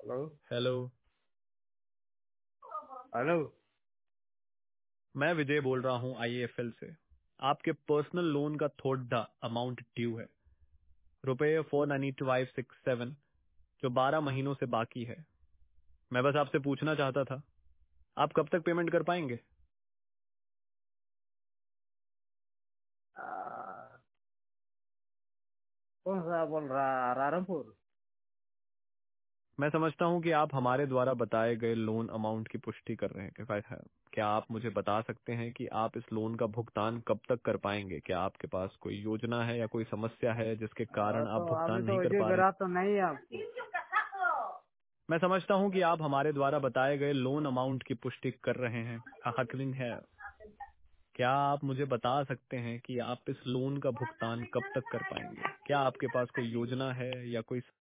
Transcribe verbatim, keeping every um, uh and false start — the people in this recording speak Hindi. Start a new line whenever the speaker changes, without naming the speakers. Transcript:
हेलो।
हेलो।
हेलो।
मैं विजय बोल रहा हूँ आईएफएल से। आपके पर्सनल लोन का थोड़ा अमाउंट ड्यू है, रुपए four nine five six seven, जो बारह महीनों से बाकी है। मैं बस आपसे पूछना चाहता था, आप कब तक पेमेंट कर पाएंगे?
आ, कौन सा बोल रहा? रारमपुर।
मैं समझता हूँ कि आप हमारे द्वारा बताए गए लोन अमाउंट की पुष्टि कर रहे हैं। क्या क्या आप मुझे बता सकते हैं कि आप इस लोन का भुगतान कब तक कर पाएंगे? क्या आपके पास कोई योजना है या कोई समस्या है जिसके
आ,
कारण आप
तो अभी
भुगतान
तो
नहीं कर
वैसे
पा रहे हैं?
करा तो नहीं है आपको।
मैं समझता हूं कि आप हमारे द्वारा बताए गए लोन अमाउंट की पुष्टि कर रहे हैं। हकलिंग है। क्या आप मुझे बता सकते हैं कि आप इस लोन का भुगतान कब तक कर पाएंगे? क्या आपके पास कोई योजना है या कोई